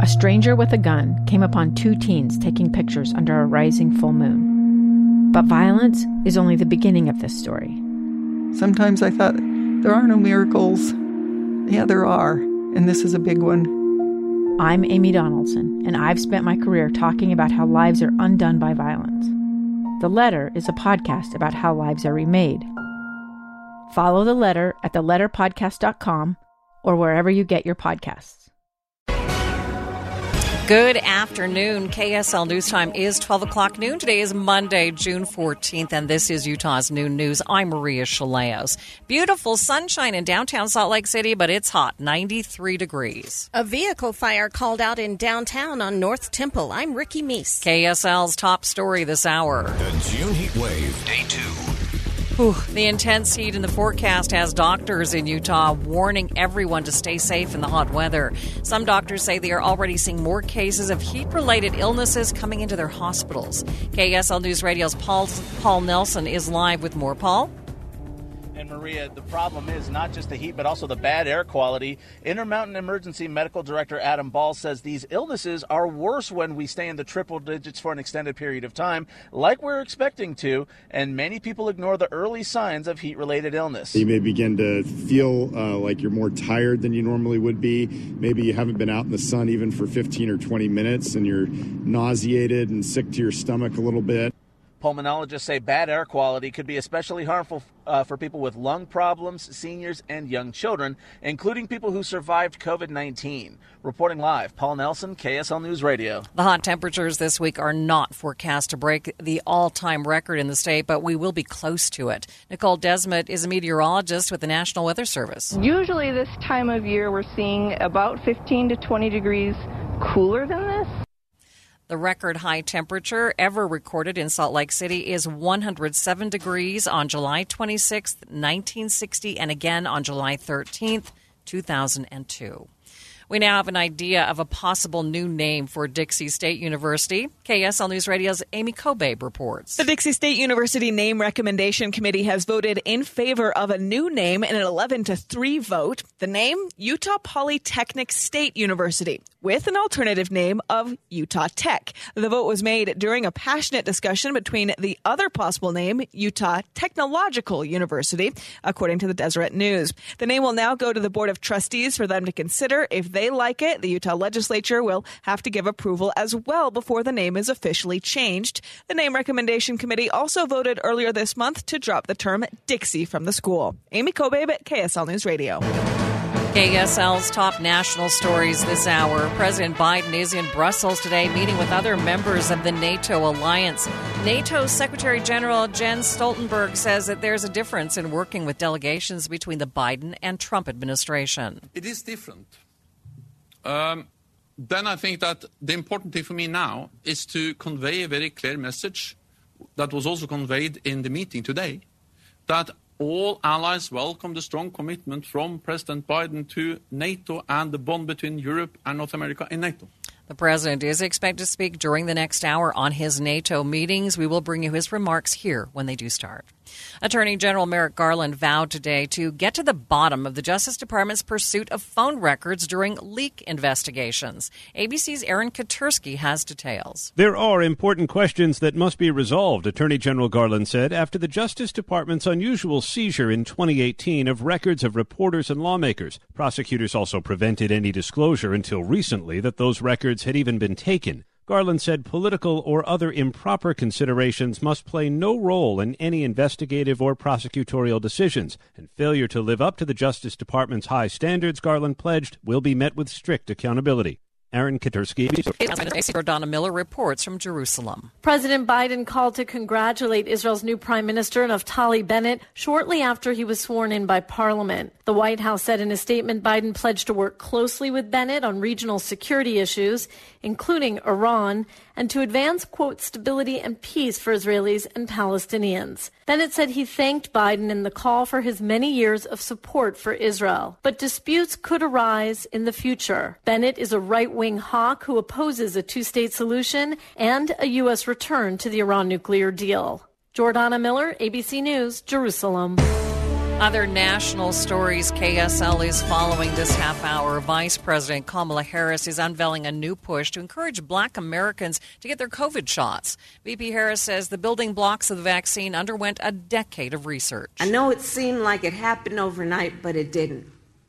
a stranger with a gun came upon two teens taking pictures under a rising full moon. But violence is only the beginning of this story. Sometimes I thought, there are no miracles. Yeah, there are, and this is a big one. I'm Amy Donaldson, and I've spent my career talking about how lives are undone by violence. The Letter is a podcast about how lives are remade. Follow The Letter at theletterpodcast.com or wherever you get your podcasts. Good afternoon. KSL News Time is 12 o'clock noon. Today is Monday, June 14th, and this is Utah's Noon News. I'm Maria Chaleos. Beautiful sunshine in downtown Salt Lake City, but it's hot, 93 degrees. A vehicle fire called out in downtown on North Temple. I'm Ricky Meese. KSL's top story this hour. The June heat wave, day 2. The intense heat in the forecast has doctors in Utah warning everyone to stay safe in the hot weather. Some doctors say they are already seeing more cases of heat-related illnesses coming into their hospitals. KSL News Radio's Paul Nelson is live with more. Paul? And Maria, the problem is not just the heat, but also the bad air quality. Intermountain Emergency Medical Director Adam Ball says these illnesses are worse when we stay in the triple digits for an extended period of time, like we're expecting to, and many people ignore the early signs of heat-related illness. You may begin to feel like you're more tired than you normally would be. Maybe you haven't been out in the sun even for 15 or 20 minutes, and you're nauseated and sick to your stomach a little bit. Pulmonologists say bad air quality could be especially harmful for people with lung problems, seniors, and young children, including people who survived COVID-19. Reporting live, Paul Nelson, KSL News Radio. The hot temperatures this week are not forecast to break the all-time record in the state, but we will be close to it. Nicole Desmet is a meteorologist with the National Weather Service. Usually this time of year we're seeing about 15 to 20 degrees cooler than this. The record high temperature ever recorded in Salt Lake City is 107 degrees on July 26th, 1960, and again on July 13th, 2002. We now have an idea of a possible new name for Dixie State University. KSL News Radio's Amy Kobabe reports. The Dixie State University Name Recommendation Committee has voted in favor of a new name in an 11-3 vote. The name, Utah Polytechnic State University, with an alternative name of Utah Tech. The vote was made during a passionate discussion between the other possible name, Utah Technological University, according to the Deseret News. The name will now go to the Board of Trustees for them to consider. If they like it, the Utah legislature will have to give approval as well before the name is officially changed. The Name Recommendation Committee also voted earlier this month to drop the term Dixie from the school. Amy Kobabe at KSL News Radio. KSL's top national stories this hour. President Biden is in Brussels today meeting with other members of the NATO alliance. NATO Secretary General Jens Stoltenberg says that there's a difference in working with delegations between the Biden and Trump administration. It is different. Then I think that the important thing for me now is to convey a very clear message that was also conveyed in the meeting today, that all allies welcome the strong commitment from President Biden to NATO and the bond between Europe and North America in NATO. The president is expected to speak during the next hour on his NATO meetings. We will bring you his remarks here when they do start. Attorney General Merrick Garland vowed today to get to the bottom of the Justice Department's pursuit of phone records during leak investigations. ABC's Aaron Katursky has details. There are important questions that must be resolved, Attorney General Garland said, after the Justice Department's unusual seizure in 2018 of records of reporters and lawmakers. Prosecutors also prevented any disclosure until recently that those records had even been taken. Garland said political or other improper considerations must play no role in any investigative or prosecutorial decisions, and failure to live up to the Justice Department's high standards, Garland pledged, will be met with strict accountability. Aaron Katursky. Jordana Miller reports from Jerusalem. President Biden called to congratulate Israel's new Prime Minister, Naftali Bennett, shortly after he was sworn in by Parliament. The White House said in a statement Biden pledged to work closely with Bennett on regional security issues, including Iran, and to advance, quote, stability and peace for Israelis and Palestinians. Bennett said he thanked Biden in the call for his many years of support for Israel. But disputes could arise in the future. Bennett is a right-wing hawk who opposes a two-state solution and a U.S. return to the Iran nuclear deal. Jordana Miller, ABC News, Jerusalem. Other national stories KSL is following this half hour. Vice President Kamala Harris is unveiling a new push to encourage Black Americans to get their COVID shots. VP Harris says the building blocks of the vaccine underwent a decade of research. I know it seemed like it happened overnight, but it didn't.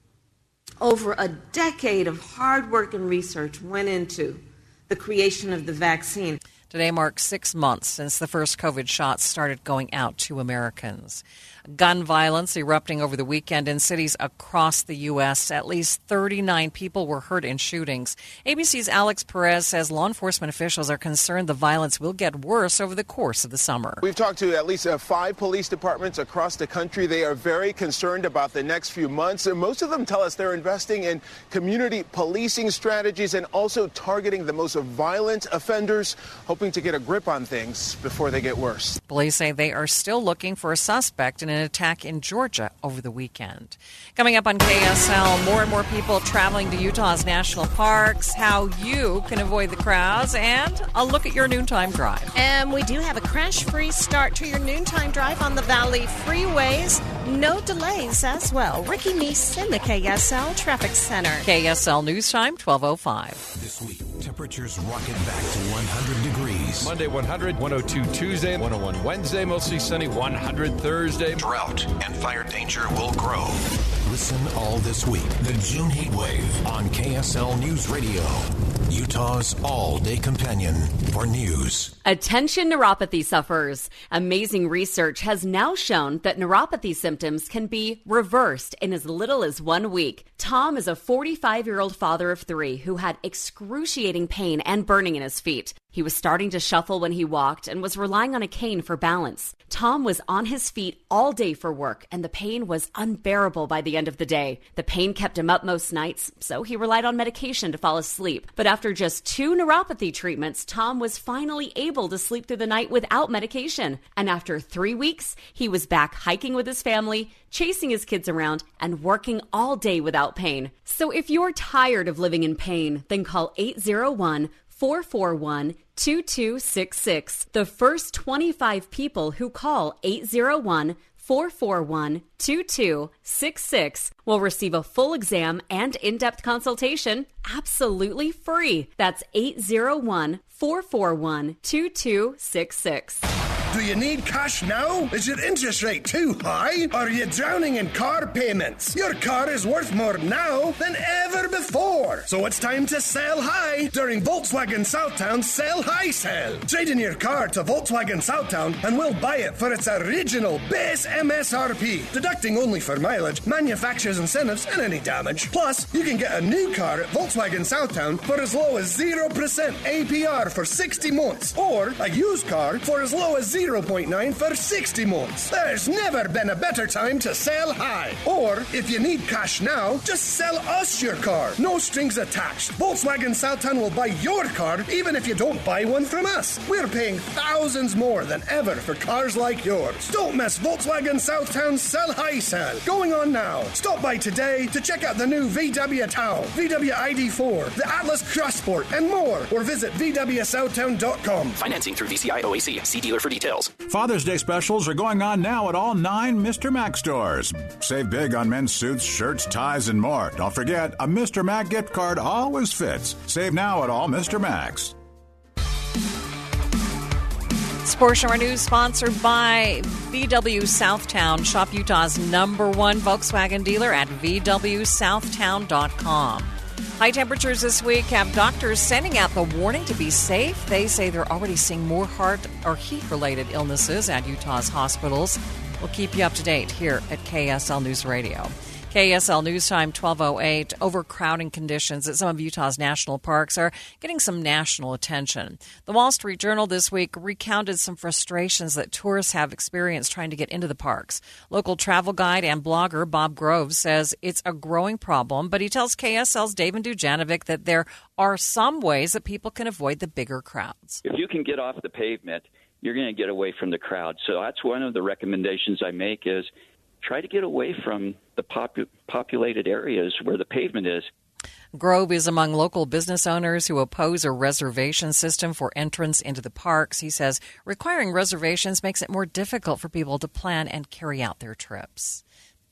Over a decade of hard work and research went into the creation of the vaccine. Today marks 6 months since the first COVID shots started going out to Americans. Gun violence erupting over the weekend in cities across the U.S. At least 39 people were hurt in shootings. ABC's Alex Perez says law enforcement officials are concerned the violence will get worse over the course of the summer. We've talked to at least 5 police departments across the country. They are very concerned about the next few months. And most of them tell us they're investing in community policing strategies and also targeting the most violent offenders, hoping to get a grip on things before they get worse. Police say they are still looking for a suspect in an attack in Georgia over the weekend. Coming up on KSL, more and more people traveling to Utah's national parks, how you can avoid the crowds, and a look at your noontime drive. And we do have a crash-free start to your noontime drive on the Valley freeways. No delays as well. Ricky Meese in the KSL Traffic Center. KSL News Time, 12:05. This week, temperatures rocket back to 100 degrees. Monday 100, 102 Tuesday, 101 Wednesday, mostly sunny, 100 Thursday. Drought and fire danger will grow. Listen all this week. The June heat wave on KSL News Radio. Utah's all-day companion for news. Attention neuropathy sufferers. Amazing research has now shown that neuropathy symptoms can be reversed in as little as 1 week. Tom is a 45-year-old father of 3 who had excruciating pain and burning in his feet. He was starting to shuffle when he walked and was relying on a cane for balance. Tom was on his feet all day for work, and the pain was unbearable by the end of the day. The pain kept him up most nights, so he relied on medication to fall asleep. But after just 2 neuropathy treatments, Tom was finally able to sleep through the night without medication. And after 3 weeks, he was back hiking with his family, chasing his kids around, and working all day without pain. So if you're tired of living in pain, then call 801-441-2266. The first 25 people who call 801-441-2266 will receive a full exam and in-depth consultation absolutely free. That's 801-441-2266. Do you need cash now? Is your interest rate too high? Are you drowning in car payments? Your car is worth more now than ever before. So it's time to sell high during Volkswagen Southtown's Sell High sale. Trade in your car to Volkswagen Southtown and we'll buy it for its original base MSRP, deducting only for mileage, manufacturer's incentives, and any damage. Plus, you can get a new car at Volkswagen Southtown for as low as 0% APR for 60 months, or a used car for as low as 0.9 for 60 months. There's never been a better time to sell high. Or, if you need cash now, just sell us your car. No strings attached. Volkswagen Southtown will buy your car even if you don't buy one from us. We're paying thousands more than ever for cars like yours. Don't miss Volkswagen Southtown's Sell High sale. Going on now. Stop by today to check out the new VW Tau, VW ID4, the Atlas Cross Sport, and more. Or visit VWSouthtown.com. Financing through VCI OAC. See dealer for details. Father's Day specials are going on now at all 9 Mr. Mac stores. Save big on men's suits, shirts, ties, and more. Don't forget, a Mr. Mac gift card always fits. Save now at all Mr. Macs. This portion of our news sponsored by VW Southtown. Shop Utah's #1 Volkswagen dealer at VWSouthtown.com. High temperatures this week have doctors sending out the warning to be safe. They say they're already seeing more heart or heat-related illnesses at Utah's hospitals. We'll keep you up to date here at KSL News Radio. KSL News Time, 12:08. Overcrowding conditions at some of Utah's national parks are getting some national attention. The Wall Street Journal this week recounted some frustrations that tourists have experienced trying to get into the parks. Local travel guide and blogger Bob Groves says it's a growing problem, but he tells KSL's David Dujanovic that there are some ways that people can avoid the bigger crowds. If you can get off the pavement, you're going to get away from the crowd. So that's one of the recommendations I make is try to get away from the populated areas where the pavement is. Grove is among local business owners who oppose a reservation system for entrance into the parks. He says requiring reservations makes it more difficult for people to plan and carry out their trips.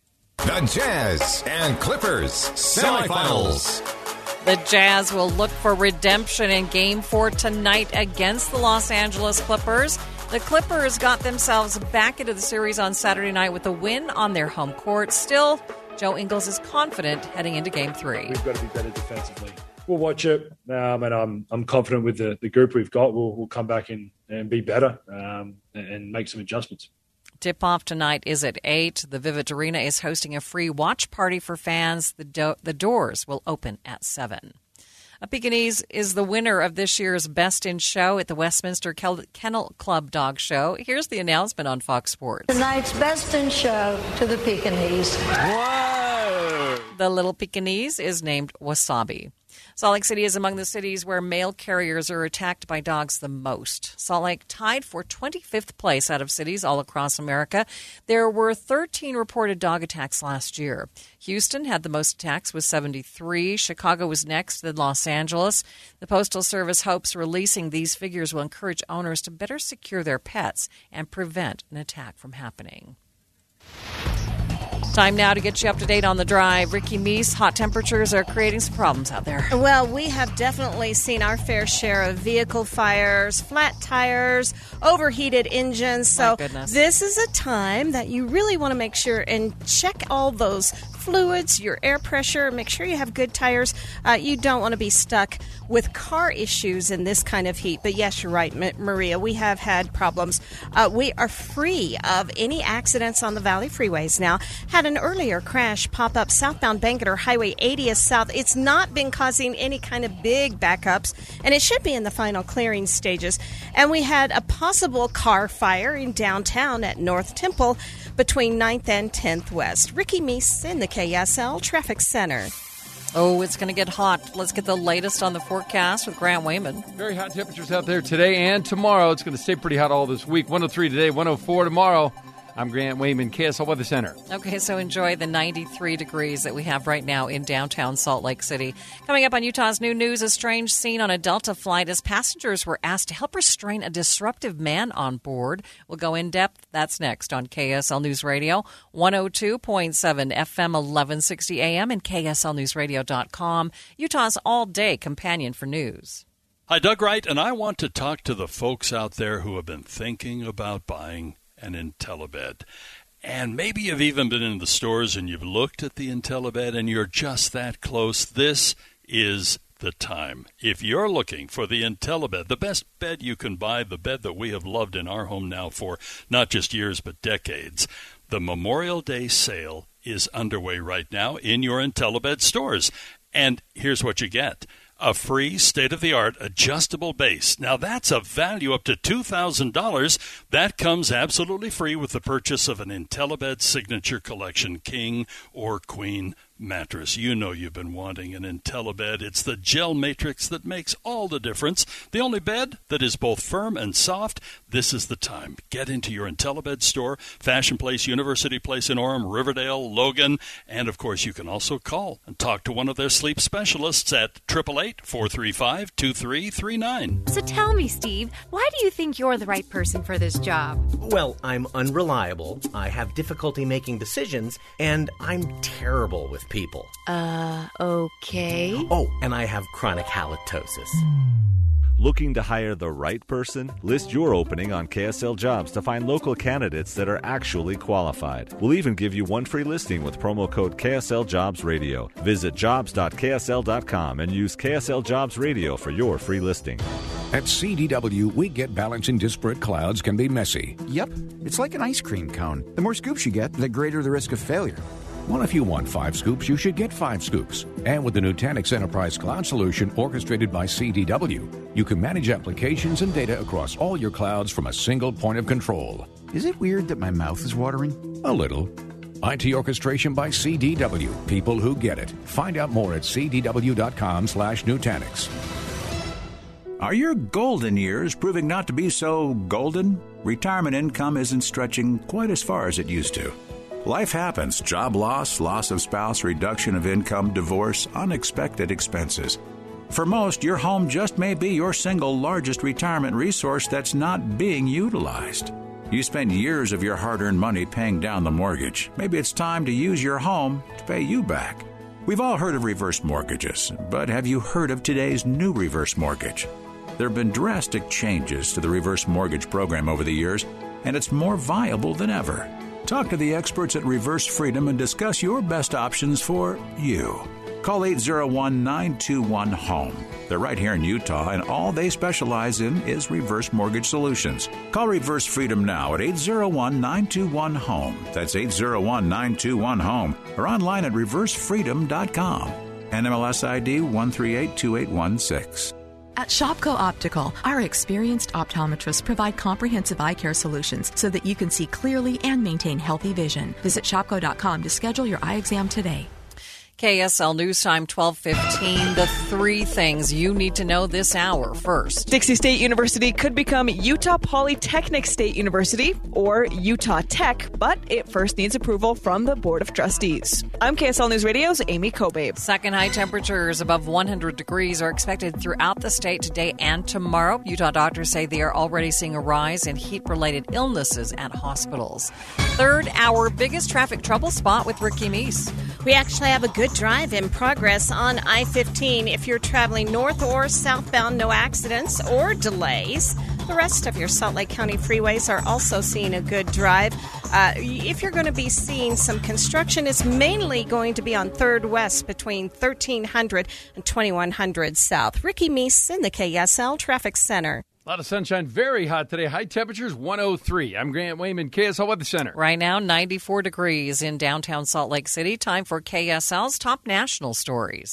The Jazz and Clippers semifinals. The Jazz will look for redemption in Game 4 tonight against the Los Angeles Clippers. The Clippers got themselves back into the series on Saturday night with a win on their home court. Still, Joe Ingles is confident heading into Game 3. We've got to be better defensively. We'll watch it, and I'm confident with the group we've got. We'll come back in and be better and make some adjustments. Tip-off tonight is at 8. The Vivint Arena is hosting a free watch party for fans. The doors will open at 7. A Pekingese is the winner of this year's Best in Show at the Westminster Kennel Club Dog Show. Here's the announcement on Fox Sports. Tonight's Best in Show to the Pekingese. Whoa! The little Pekingese is named Wasabi. Salt Lake City is among the cities where mail carriers are attacked by dogs the most. Salt Lake tied for 25th place out of cities all across America. There were 13 reported dog attacks last year. Houston had the most attacks with 73. Chicago was next, then Los Angeles. The Postal Service hopes releasing these figures will encourage owners to better secure their pets and prevent an attack from happening. Time now to get you up to date on the drive. Ricky Meese, hot temperatures are creating some problems out there. Well, we have definitely seen our fair share of vehicle fires, flat tires, overheated engines. So this is a time that you really want to make sure and check all those fluids, your air pressure, make sure you have good tires. You don't want to be stuck with car issues in this kind of heat. But yes, you're right, Maria, we have had problems. We are free of any accidents on the Valley freeways now. Had an earlier crash pop up southbound Bangerter Highway 80th South. It's not been causing any kind of big backups, and it should be in the final clearing stages. And we had a possible car fire in downtown at North Temple between 9th and 10th West. Ricky Meese in the KSL Traffic Center. Oh, it's going to get hot. Let's get the latest on the forecast with Grant Wayman. Very hot temperatures out there today and tomorrow. It's going to stay pretty hot all this week. 103 today, 104 tomorrow. I'm Grant Wayman, KSL Weather Center. Okay, so enjoy the 93 degrees that we have right now in downtown Salt Lake City. Coming up on Utah's New News, a strange scene on a Delta flight as passengers were asked to help restrain a disruptive man on board. We'll go in depth. That's next on KSL News Radio, 102.7 FM 1160 AM and KSLNewsRadio.com, Utah's all-day companion for news. Hi, Doug Wright, and I want to talk to the folks out there who have been thinking about buying an IntelliBed. And maybe you've even been in the stores and you've looked at the IntelliBed and you're just that close. This is the time. If you're looking for the IntelliBed, the best bed you can buy, the bed that we have loved in our home now for not just years but decades, the Memorial Day sale is underway right now in your IntelliBed stores. And here's what you get. A free state-of-the-art adjustable base. Now, that's a value up to $2,000. That comes absolutely free with the purchase of an IntelliBed Signature Collection King or Queen mattress. You know you've been wanting an IntelliBed. It's the gel matrix that makes all the difference. The only bed that is both firm and soft. This is the time. Get into your IntelliBed store, Fashion Place, University Place in Orem, Riverdale, Logan, and of course you can also call and talk to one of their sleep specialists at 888-435-2339. So tell me, Steve, why do you think you're the right person for this job? Well, I'm unreliable, I have difficulty making decisions, and I'm terrible with people. Okay. Oh, and I have chronic halitosis. Looking to hire the right person? List your opening on KSL Jobs to find local candidates that are actually qualified. We'll even give you one free listing with promo code KSL Jobs Radio. Visit jobs.ksl.com and use KSL Jobs Radio for your free listing. At CDW, we get balancing disparate clouds can be messy. Yep, it's like an ice cream cone. The more scoops you get, the greater the risk of failure. Well, if you want 5 scoops, you should get 5 scoops. And with the Nutanix Enterprise Cloud solution orchestrated by CDW, you can manage applications and data across all your clouds from a single point of control. Is it weird that my mouth is watering? A little. IT orchestration by CDW. People who get it. Find out more at cdw.com/Nutanix. Are your golden years proving not to be so golden? Retirement income isn't stretching quite as far as it used to. Life happens. Job loss, loss of spouse, reduction of income, divorce, unexpected expenses. For most, your home just may be your single largest retirement resource that's not being utilized. You spent years of your hard-earned money paying down the mortgage. Maybe it's time to use your home to pay you back. We've all heard of reverse mortgages, but have you heard of today's new reverse mortgage? There have been drastic changes to the reverse mortgage program over the years, and it's more viable than ever. Talk to the experts at Reverse Freedom and discuss your best options for you. Call 801-921-HOME. They're right here in Utah, and all they specialize in is reverse mortgage solutions. Call Reverse Freedom now at 801-921-HOME. That's 801-921-HOME. Or online at reversefreedom.com. NMLS ID 1382816. At Shopko Optical, our experienced optometrists provide comprehensive eye care solutions so that you can see clearly and maintain healthy vision. Visit shopko.com to schedule your eye exam today. KSL News Time 12:15. The three things you need to know this hour. First, Dixie State University could become Utah Polytechnic State University or Utah Tech, but it first needs approval from the Board of Trustees. I'm KSL News Radio's Amy Kobabe. Second, high temperatures above 100 degrees are expected throughout the state today and tomorrow. Utah doctors say they are already seeing a rise in heat-related illnesses at hospitals. Third, our biggest traffic trouble spot with Ricky Meese. We actually have a good drive in progress on I-15. If you're traveling north or southbound, no accidents or delays. The rest of your Salt Lake County freeways are also seeing a good drive. If you're going to be seeing some construction, it's mainly going to be on 3rd West between 1300 and 2100 South. Ricky Meese in the KSL Traffic Center. A lot of sunshine, very hot today. High temperatures 103. I'm Grant Wayman, KSL Weather Center. Right now, 94 degrees in downtown Salt Lake City. Time for KSL's top national stories.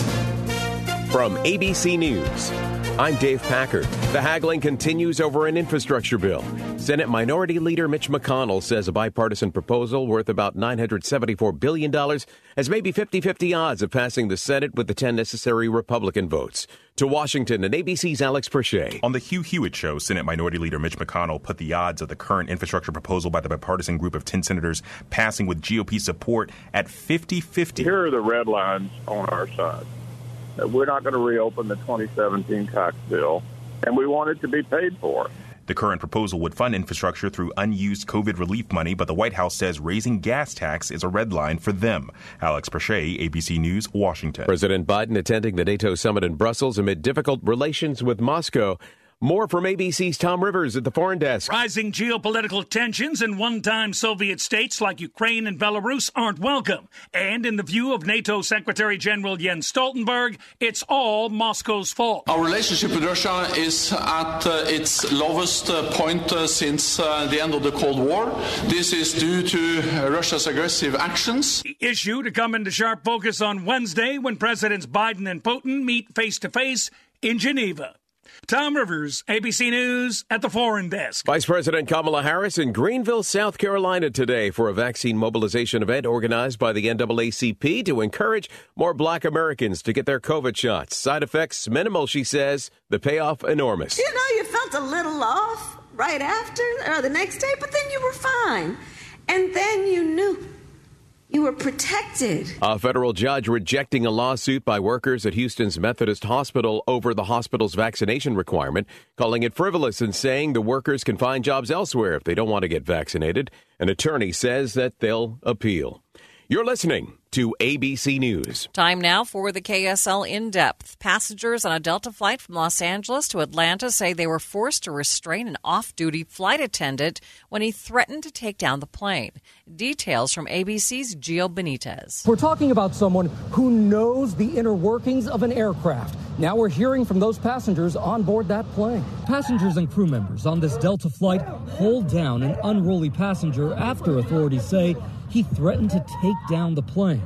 From ABC News, I'm Dave Packard. The haggling continues over an infrastructure bill. Senate Minority Leader Mitch McConnell says a bipartisan proposal worth about $974 billion has maybe 50-50 odds of passing the Senate with the 10 necessary Republican votes. To Washington and ABC's Alex Perche. On the Hugh Hewitt Show, Senate Minority Leader Mitch McConnell put the odds of the current infrastructure proposal by the bipartisan group of 10 senators passing with GOP support at 50-50. Here are the red lines on our side. We're not going to reopen the 2017 tax bill, and we want it to be paid for. The current proposal would fund infrastructure through unused COVID relief money, but the White House says raising gas tax is a red line for them. Alex Perche, ABC News, Washington. President Biden attending the NATO summit in Brussels amid difficult relations with Moscow. More from ABC's Tom Rivers at the Foreign Desk. Rising geopolitical tensions in one-time Soviet states like Ukraine and Belarus aren't welcome. And in the view of NATO Secretary General Jens Stoltenberg, it's all Moscow's fault. Our relationship with Russia is at its lowest point since the end of the Cold War. This is due to Russia's aggressive actions. The issue to come into sharp focus on Wednesday when Presidents Biden and Putin meet face-to-face in Geneva. Tom Rivers, ABC News at the Foreign Desk. Vice President Kamala Harris in Greenville, South Carolina today for a vaccine mobilization event organized by the NAACP to encourage more Black Americans to get their COVID shots. Side effects minimal, she says. The payoff enormous. You know, you felt a little off right after or the next day, but then you were fine. And then you knew. You were protected. A federal judge rejecting a lawsuit by workers at Houston's Methodist Hospital over the hospital's vaccination requirement, calling it frivolous and saying the workers can find jobs elsewhere if they don't want to get vaccinated. An attorney says that they'll appeal. You're listening to ABC News. Time now for the KSL In-Depth. Passengers on a Delta flight from Los Angeles to Atlanta say they were forced to restrain an off-duty flight attendant when he threatened to take down the plane. Details from ABC's Gio Benitez. We're talking about someone who knows the inner workings of an aircraft. Now we're hearing from those passengers on board that plane. Passengers and crew members on this Delta flight hold down an unruly passenger after authorities say he threatened to take down the plane.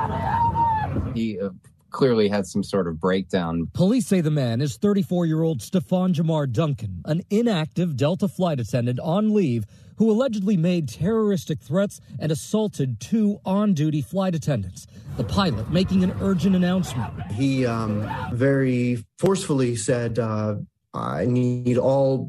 He clearly had some sort of breakdown. Police say the man is 34-year-old Stefan Jamar Duncan, an inactive Delta flight attendant on leave who allegedly made terroristic threats and assaulted two on-duty flight attendants. The pilot making an urgent announcement. He very forcefully said, I need all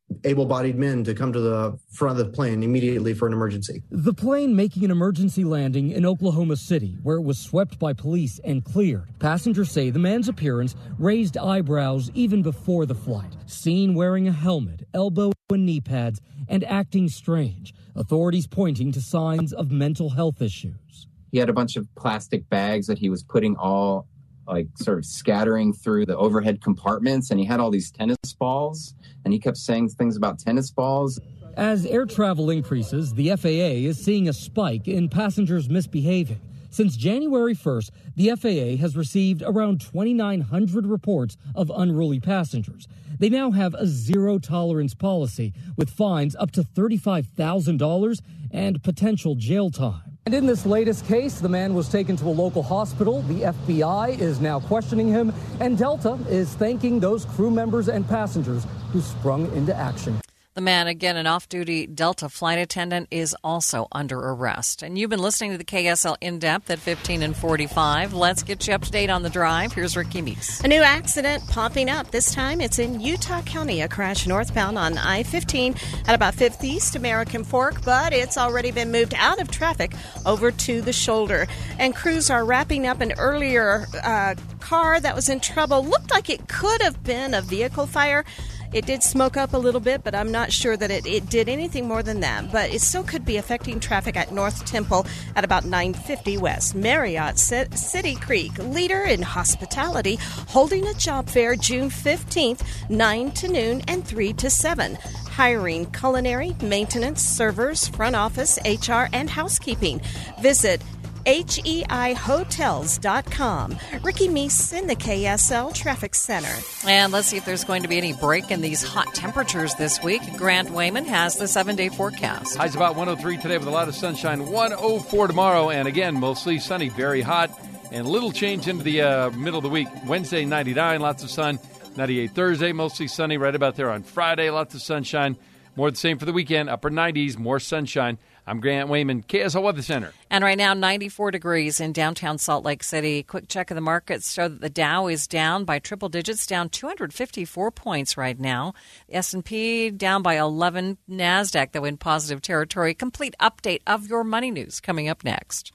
able-bodied men to come to the front of the plane immediately for an emergency. The plane making an emergency landing in Oklahoma City, where it was swept by police and cleared. Passengers say the man's appearance raised eyebrows even before the flight. Seen wearing a helmet, elbow and knee pads, and acting strange. Authorities pointing to signs of mental health issues. He had a bunch of plastic bags that he was putting all sort of scattering through the overhead compartments, and he had all these tennis balls, and he kept saying things about tennis balls. As air travel increases, the FAA is seeing a spike in passengers misbehaving. Since January 1st, the FAA has received around 2,900 reports of unruly passengers. They now have a zero-tolerance policy with fines up to $35,000 and potential jail time. And in this latest case, the man was taken to a local hospital. The FBI is now questioning him, and Delta is thanking those crew members and passengers who sprung into action. The man, again, an off-duty Delta flight attendant, is also under arrest. And you've been listening to the KSL In-Depth at 15 and 45. Let's get you up to date on the drive. Here's Ricky Meese. A new accident popping up. This time it's in Utah County. A crash northbound on I-15 at about 5th East American Fork, but it's already been moved out of traffic over to the shoulder. And crews are wrapping up an earlier car that was in trouble. Looked like it could have been a vehicle fire. It did smoke up a little bit, but I'm not sure that it did anything more than that. But it still could be affecting traffic at North Temple at about 950 West. Marriott City Creek, leader in hospitality, holding a job fair June 15th, 9 to noon and 3 to 7. Hiring culinary, maintenance, servers, front office, HR, and housekeeping. Visit HEIHotels.com. Ricky Meese in the KSL Traffic Center. And let's see if there's going to be any break in these hot temperatures this week. Grant Wayman has the 7-day forecast. Highs about 103 today with a lot of sunshine. 104 tomorrow. And again, mostly sunny, very hot. And a little change into the middle of the week. Wednesday, 99, lots of sun. 98 Thursday, mostly sunny. Right about there on Friday, lots of sunshine. More the same for the weekend. Upper 90s, more sunshine. I'm Grant Wayman, KSL Weather Center. And right now, 94 degrees in downtown Salt Lake City. Quick check of the markets show that the Dow is down by triple digits, down 254 points right now. The S&P down by 11. NASDAQ, though, in positive territory. Complete update of your money news coming up next.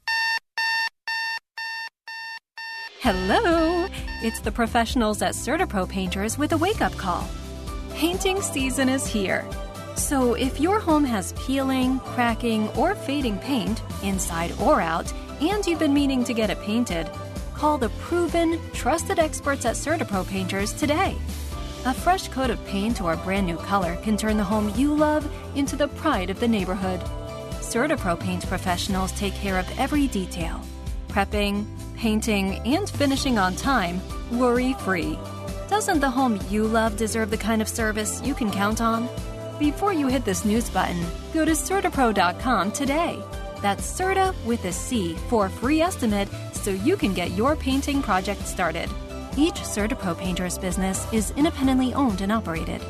Hello! It's the professionals at CertaPro Painters with a wake-up call. Painting season is here. So if your home has peeling, cracking, or fading paint, inside or out, and you've been meaning to get it painted, call the proven, trusted experts at CertaPro Painters today. A fresh coat of paint or a brand new color can turn the home you love into the pride of the neighborhood. CertaPro Paint professionals take care of every detail. Prepping, painting, and finishing on time, worry-free. Doesn't the home you love deserve the kind of service you can count on? Before you hit the snooze button, go to CertaPro.com today. That's Certa with a C for a free estimate so you can get your painting project started. Each CertaPro Painters business is independently owned and operated.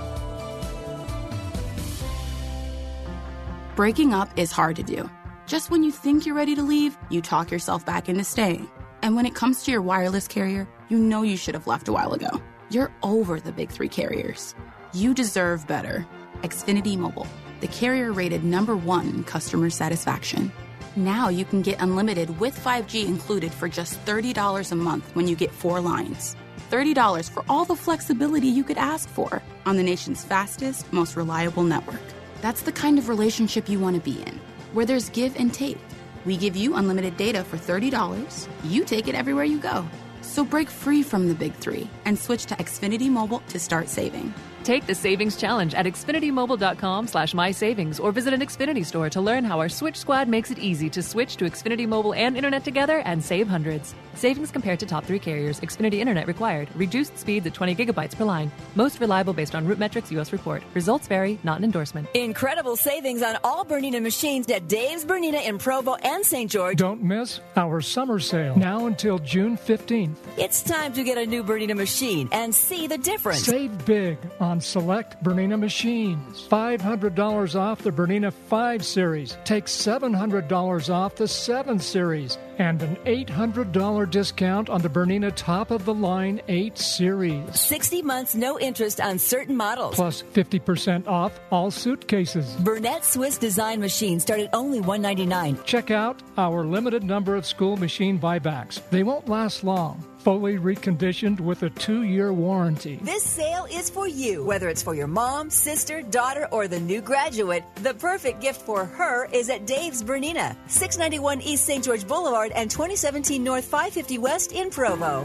Breaking up is hard to do. Just when you think you're ready to leave, you talk yourself back into staying. And when it comes to your wireless carrier, you know you should have left a while ago. You're over the big 3 carriers. You deserve better. Xfinity Mobile, the carrier rated #1 in customer satisfaction. Now you can get unlimited with 5G included for just $30 a month when you get 4 lines. $30 for all the flexibility you could ask for on the nation's fastest, most reliable network. That's the kind of relationship you want to be in, where there's give and take. We give you unlimited data for $30. You take it everywhere you go. So break free from the big 3 and switch to Xfinity Mobile to start saving. Take the Savings Challenge at XfinityMobile.com/MySavings or visit an Xfinity store to learn how our Switch Squad makes it easy to switch to Xfinity Mobile and Internet together and save hundreds. Savings compared to top 3 carriers. Xfinity Internet required. Reduced speeds at 20 gigabytes per line. Most reliable based on RootMetrics U.S. report. Results vary, not an endorsement. Incredible savings on all Bernina machines at Dave's Bernina in Provo and St. George. Don't miss our summer sale, now until June 15th. It's time to get a new Bernina machine and see the difference. Save big on on select Bernina machines. $500 off the Bernina 5 Series. Take $700 off the 7 Series. And an $800 discount on the Bernina top-of-the-line 8 Series. 60 months, no interest on certain models. Plus 50% off all suitcases. Burnett Swiss Design machines start at only $199. Check out our limited number of school machine buybacks. They won't last long. Fully reconditioned with a 2-year warranty. This sale is for you. Whether it's for your mom, sister, daughter, or the new graduate, the perfect gift for her is at Dave's Bernina, 691 East St. George Boulevard and 2017 North 550 West in Provo.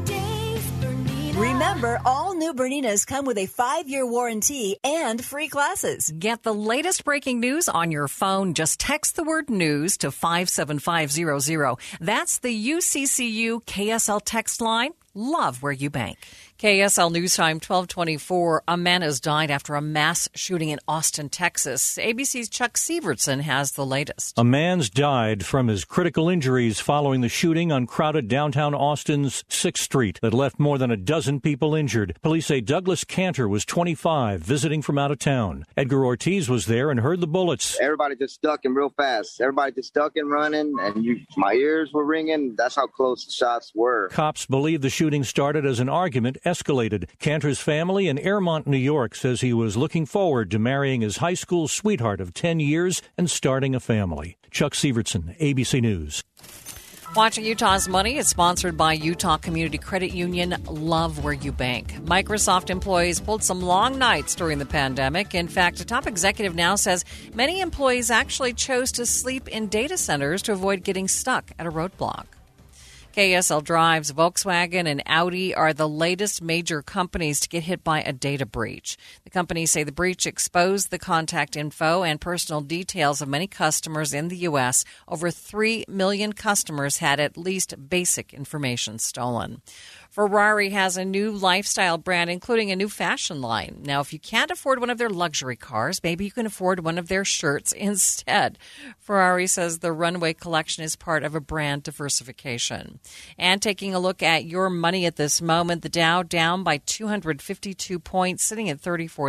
Remember, all new Berninas come with a 5-year warranty and free classes. Get the latest breaking news on your phone. Just text the word news to 57500. That's the UCCU KSL text line. Love where you bank. KSL News Time 1224. A man has died after a mass shooting in Austin, Texas. ABC's Chuck Sievertson has the latest. A man's died from his critical injuries following the shooting on crowded downtown Austin's 6th Street that left more than a dozen people injured. Police say Douglas Cantor was 25, visiting from out of town. Edgar Ortiz was there and heard the bullets. Everybody just stuck in real fast. Everybody just stuck and running, and my ears were ringing. That's how close the shots were. Cops believe the shooting started as an argument escalated. Cantor's family in Airmont, New York, says he was looking forward to marrying his high school sweetheart of 10 years and starting a family. Chuck Sievertson, ABC News. Watching Utah's Money is sponsored by Utah Community Credit Union. Love where you bank. Microsoft employees pulled some long nights during the pandemic. In fact, a top executive now says many employees actually chose to sleep in data centers to avoid getting stuck at a roadblock. KSL Drives, Volkswagen, and Audi are the latest major companies to get hit by a data breach. The companies say the breach exposed the contact info and personal details of many customers in the U.S. Over 3 million customers had at least basic information stolen. Ferrari has a new lifestyle brand, including a new fashion line. Now, if you can't afford one of their luxury cars, maybe you can afford one of their shirts instead. Ferrari says the runway collection is part of a brand diversification. And taking a look at your money at this moment, the Dow down by 252 points, sitting at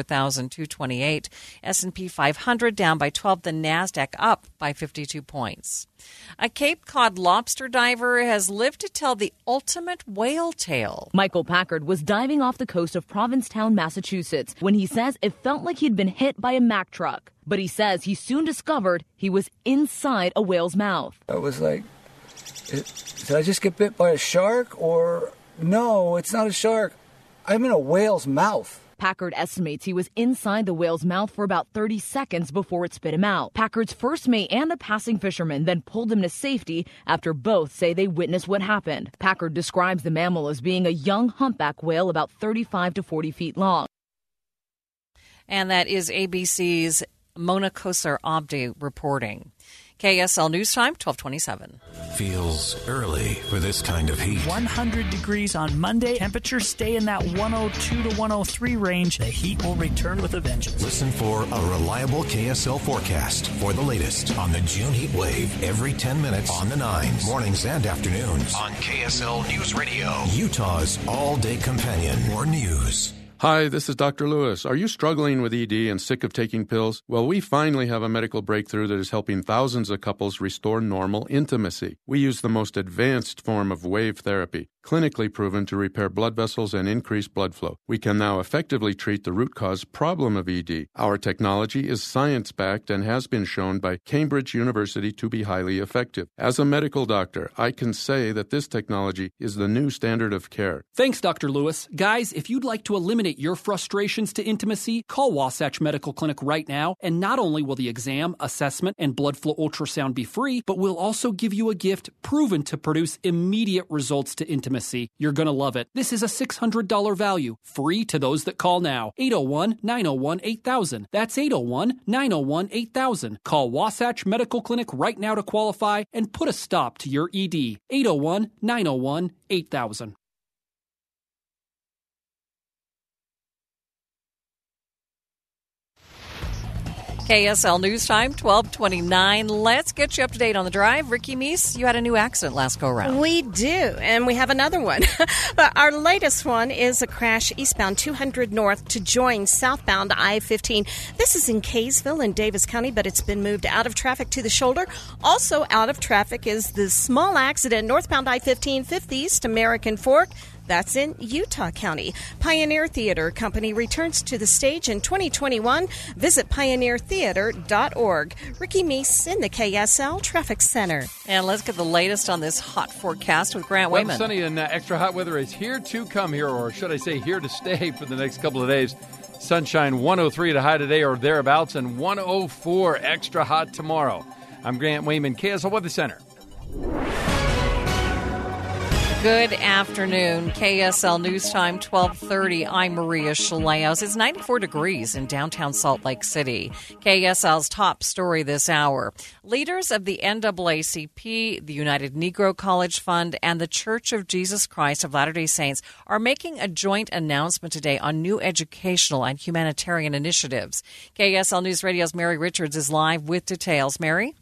34,228. S&P 500 down by 12. The NASDAQ up by 52 points. A Cape Cod lobster diver has lived to tell the ultimate whale tale. Michael Packard was diving off the coast of Provincetown, Massachusetts, when he says it felt like he'd been hit by a Mack truck. But he says he soon discovered he was inside a whale's mouth. I was like, did I just get bit by a shark? Or no, it's not a shark. I'm in a whale's mouth. Packard estimates he was inside the whale's mouth for about 30 seconds before it spit him out. Packard's first mate and a passing fisherman then pulled him to safety after both say they witnessed what happened. Packard describes the mammal as being a young humpback whale about 35 to 40 feet long. And that is ABC's Mona Kosar Abdi reporting. KSL News Time, 1227. Feels early for this kind of heat. 100 degrees on Monday. Temperatures stay in that 102 to 103 range. The heat will return with a vengeance. Listen for a reliable KSL forecast for the latest on the June heat wave every 10 minutes on the 9s, mornings and afternoons on KSL News Radio, Utah's all-day companion for news. Hi, this is Dr. Lewis. Are you struggling with ED and sick of taking pills? Well, we finally have a medical breakthrough that is helping thousands of couples restore normal intimacy. We use the most advanced form of wave therapy, clinically proven to repair blood vessels and increase blood flow. We can now effectively treat the root cause problem of ED. Our technology is science-backed and has been shown by Cambridge University to be highly effective. As a medical doctor, I can say that this technology is the new standard of care. Thanks, Dr. Lewis. Guys, if you'd like to eliminate your frustrations to intimacy, call Wasatch Medical Clinic right now, and not only will the exam, assessment, and blood flow ultrasound be free, but we'll also give you a gift proven to produce immediate results to intimacy. You're going to love it. This is a $600 value, free to those that call now. 801-901-8000. That's 801-901-8000. Call Wasatch Medical Clinic right now to qualify and put a stop to your ED. 801-901-8000. KSL News Time, 12:29. Let's get you up to date on the drive. Ricky Meese, you had a new accident last go-around. We do, and we have another one. But our latest one is a crash eastbound 200 North to join southbound I-15. This is in Kaysville in Davis County, but it's been moved out of traffic to the shoulder. Also out of traffic is the small accident northbound I-15, 5th East, American Fork. That's in Utah County. Pioneer Theater Company returns to the stage in 2021. Visit pioneertheater.org. Ricky Meese in the KSL Traffic Center. And let's get the latest on this hot forecast with Grant Wayman. Sunny and extra hot weather is here to come here, or should I say here to stay for the next couple of days. Sunshine 103 to high today or thereabouts, and 104 extra hot tomorrow. I'm Grant Wayman, KSL Weather Center. Good afternoon. KSL News Time, 12:30. I'm Maria Chaleos. It's 94 degrees in downtown Salt Lake City. KSL's top story this hour. Leaders of the NAACP, the United Negro College Fund, and the Church of Jesus Christ of Latter-day Saints are making a joint announcement today on new educational and humanitarian initiatives. KSL News Radio's Mary Richards is live with details. Mary?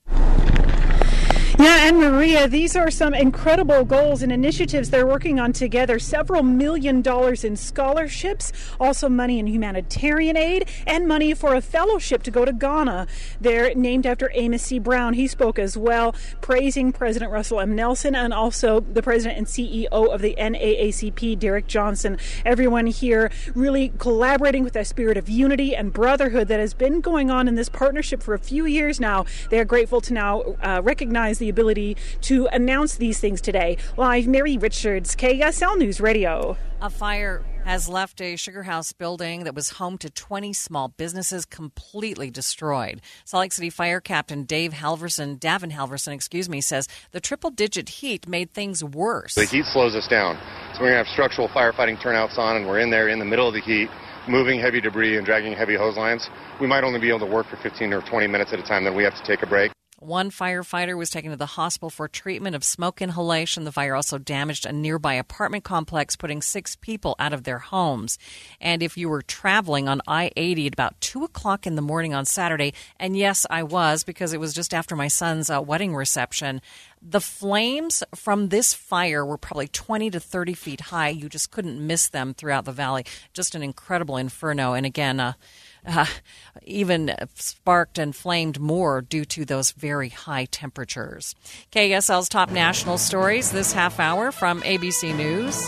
Yeah, and Maria, these are some incredible goals and initiatives they're working on together. Several $1 million in scholarships, also money in humanitarian aid, and money for a fellowship to go to Ghana. They're named after Amos C. Brown. He spoke as well, praising President Russell M. Nelson and also the president and CEO of the NAACP, Derek Johnson. Everyone here really collaborating with that spirit of unity and brotherhood that has been going on in this partnership for a few years now. They're grateful to now recognize the ability to announce these things today. Live, Mary Richards, KSL News Radio. A fire has left a sugar house building that was home to 20 small businesses completely destroyed. Salt Lake City Fire Captain Davin Halverson, says the triple-digit heat made things worse. The heat slows us down, so we're going to have structural firefighting turnouts on, and we're in there in the middle of the heat, moving heavy debris and dragging heavy hose lines. We might only be able to work for 15 or 20 minutes at a time, then we have to take a break. One firefighter was taken to the hospital for treatment of smoke inhalation. The fire also damaged a nearby apartment complex, putting 6 people out of their homes. And if you were traveling on I-80 at about 2 o'clock in the morning on Saturday, and yes, I was, because it was just after my son's wedding reception, the flames from this fire were probably 20 to 30 feet high. You just couldn't miss them throughout the valley. Just an incredible inferno. And again, even sparked and flamed more due to those very high temperatures. KSL's top national stories this half hour from ABC News.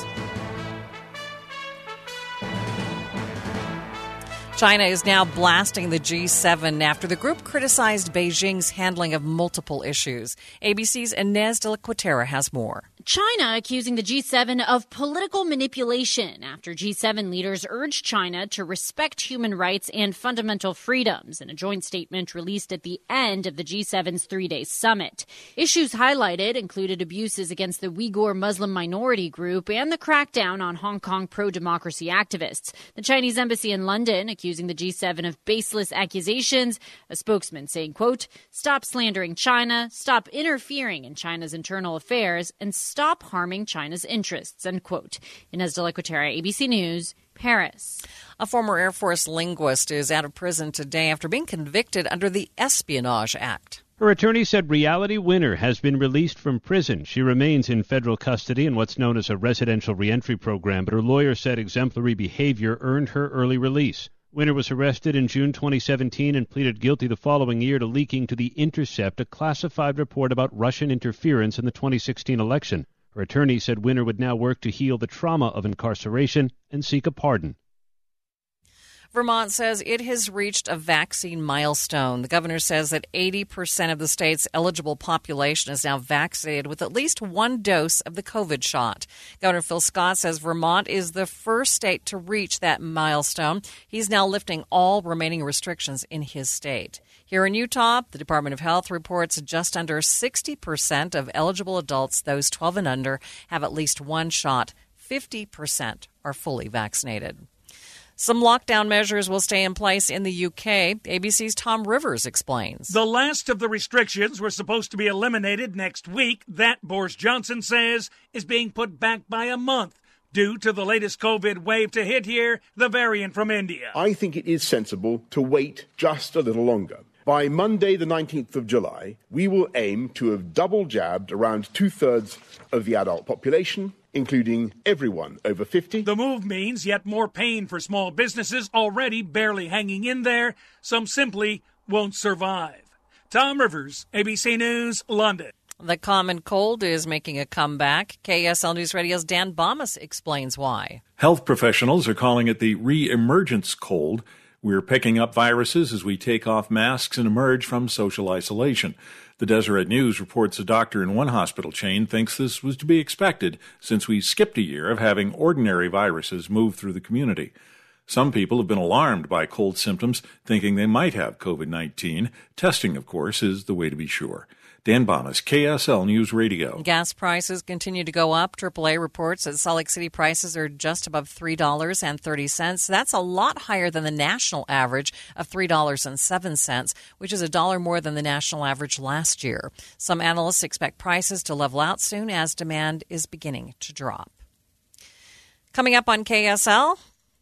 China is now blasting the G7 after the group criticized Beijing's handling of multiple issues. ABC's Inez de la Cuetera has more. China accusing the G7 of political manipulation after G7 leaders urged China to respect human rights and fundamental freedoms in a joint statement released at the end of the G7's 3-day summit. Issues highlighted included abuses against the Uyghur Muslim minority group and the crackdown on Hong Kong pro-democracy activists. The Chinese embassy in London accusing the G7 of baseless accusations, a spokesman saying, quote, "Stop slandering China, stop interfering in China's internal affairs, and stop harming China's interests," end quote. Inez de la Cuetera, ABC News, Paris. A former Air Force linguist is out of prison today after being convicted under the Espionage Act. Her attorney said Reality Winner has been released from prison. She remains in federal custody in what's known as a residential reentry program, but her lawyer said exemplary behavior earned her early release. Winner was arrested in June 2017 and pleaded guilty the following year to leaking to The Intercept a classified report about Russian interference in the 2016 election. Her attorney said Winner would now work to heal the trauma of incarceration and seek a pardon. Vermont says it has reached a vaccine milestone. The governor says that 80% of the state's eligible population is now vaccinated with at least one dose of the COVID shot. Governor Phil Scott says Vermont is the first state to reach that milestone. He's now lifting all remaining restrictions in his state. Here in Utah, the Department of Health reports just under 60% of eligible adults, those 12 and under, have at least one shot. 50% are fully vaccinated. Some lockdown measures will stay in place in the UK. ABC's Tom Rivers explains. The last of the restrictions were supposed to be eliminated next week. That, Boris Johnson says, is being put back by a month, due to the latest COVID wave to hit here, the variant from India. I think it is sensible to wait just a little longer. By Monday, the 19th of July, we will aim to have double jabbed around 2/3 of the adult population, including everyone over 50. The move means yet more pain for small businesses already barely hanging in there. Some simply won't survive. Tom Rivers, ABC News, London. The common cold is making a comeback. KSL News Radio's Dan Bomas explains why. Health professionals are calling it the re-emergence cold. We're picking up viruses as we take off masks and emerge from social isolation. The Deseret News reports a doctor in one hospital chain thinks this was to be expected since we skipped a year of having ordinary viruses move through the community. Some people have been alarmed by cold symptoms, thinking they might have COVID-19. Testing, of course, is the way to be sure. Dan Bonas, KSL News Radio. Gas prices continue to go up. AAA reports that Salt Lake City prices are just above $3.30. That's a lot higher than the national average of $3.07, which is $1 more than the national average last year. Some analysts expect prices to level out soon as demand is beginning to drop. Coming up on KSL,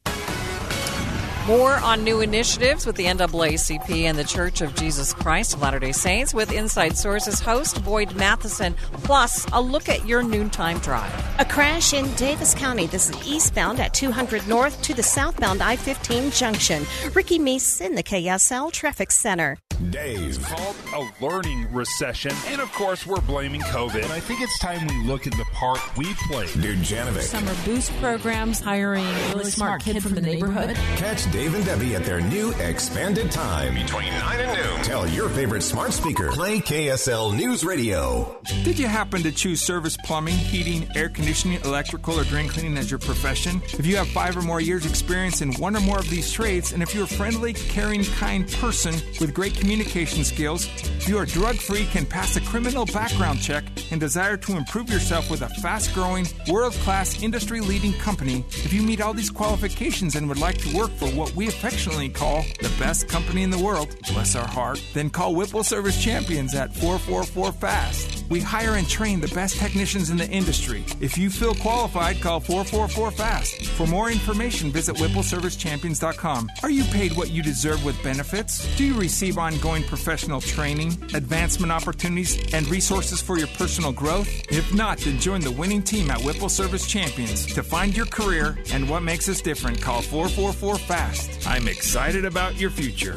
more on new initiatives with the NAACP and the Church of Jesus Christ of Latter-day Saints with Inside Sources host Boyd Matheson, plus a look at your noontime drive. A crash in Davis County. This is eastbound at 200 North to the southbound I-15 junction. Ricky Meese in the KSL Traffic Center. Dave. It's called a learning recession. And, of course, we're blaming COVID. And I think it's time we look at the part we play. Dujanovic. Summer boost programs, hiring a really smart kid from the neighborhood. Catch Dave and Debbie at their new expanded time between 9 and noon. Tell your favorite smart speaker. Play KSL News Radio. Did you happen to choose service plumbing, heating, air conditioning, electrical, or drain cleaning as your profession? If you have 5 or more years experience in one or more of these trades, and if you're a friendly, caring, kind person with great communication skills, if you are drug-free, can pass a criminal background check, and desire to improve yourself with a fast-growing, world-class, industry-leading company, if you meet all these qualifications and would like to work for what we affectionately call the best company in the world, bless our heart, then call Whipple Service Champions at 444-FAST. We hire and train the best technicians in the industry. If you feel qualified, call 444-FAST. For more information, visit WhippleServiceChampions.com. Are you paid what you deserve with benefits? Do you receive ongoing professional training, advancement opportunities, and resources for your personal growth? If not, then join the winning team at Whipple Service Champions. To find your career and what makes us different, call 444-FAST. I'm excited about your future.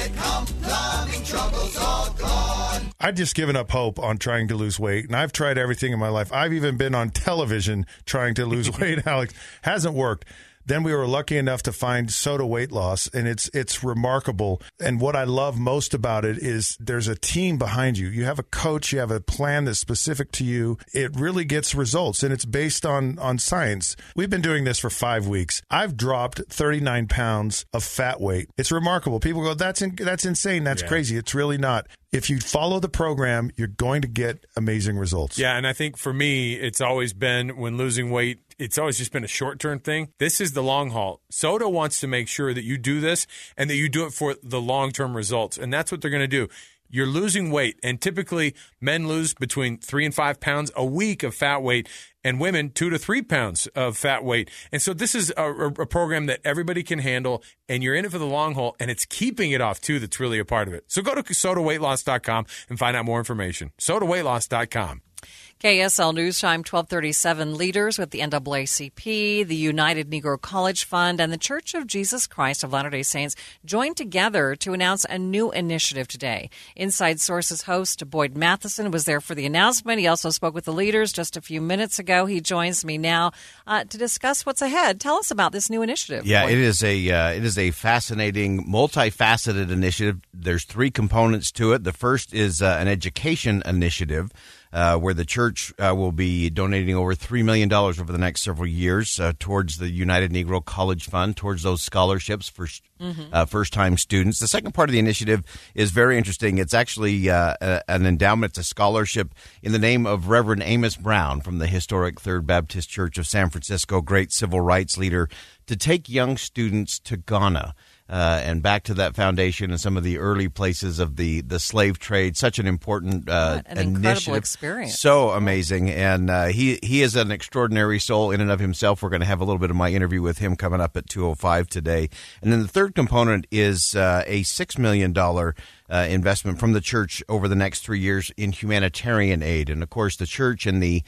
I'd just given up hope on trying to lose weight, and I've tried everything in my life. I've even been on television trying to lose weight, Alex. Hasn't worked. Then we were lucky enough to find Soda Weight Loss, and it's remarkable. And what I love most about it is there's a team behind you. You have a coach. You have a plan that's specific to you. It really gets results, and it's based on science. We've been doing this for 5 weeks. I've dropped 39 pounds of fat weight. It's remarkable. People go, that's insane. That's crazy. It's really not. If you follow the program, you're going to get amazing results. Yeah, and I think for me, it's always been when losing weight, it's always just been a short-term thing. This is the long haul. Soda wants to make sure that you do this and that you do it for the long-term results, and that's what they're going to do. You're losing weight, and typically men lose between 3 and 5 pounds a week of fat weight, and women 2 to 3 pounds of fat weight. And so this is a program that everybody can handle, and you're in it for the long haul, and it's keeping it off, too, that's really a part of it. So go to SodaWeightLoss.com and find out more information. SodaWeightLoss.com. KSL News Time 1237. Leaders with the NAACP, the United Negro College Fund, and the Church of Jesus Christ of Latter-day Saints joined together to announce a new initiative today. Inside Sources host Boyd Matheson was there for the announcement. He also spoke with the leaders just a few minutes ago. He joins me now to discuss what's ahead. Tell us about this new initiative. Yeah, Boyd. it is a fascinating, multifaceted initiative. There's 3 components to it. The first is an education initiative. Where the church will be donating over $3 million over the next several years towards the United Negro College Fund, towards those scholarships for first-time students. The second part of the initiative is very interesting. It's actually an endowment, it's a scholarship in the name of Reverend Amos Brown from the historic Third Baptist Church of San Francisco, great civil rights leader, to take young students to Ghana. and back to that foundation and some of the early places of the slave trade. Such an important an initiative. incredible experience. So amazing. And he is an extraordinary soul in and of himself. We're going to have a little bit of my interview with him coming up at 2:05 today. And then the third component is a $6 million investment from the church over the next 3 years in humanitarian aid. And, of course, the church and the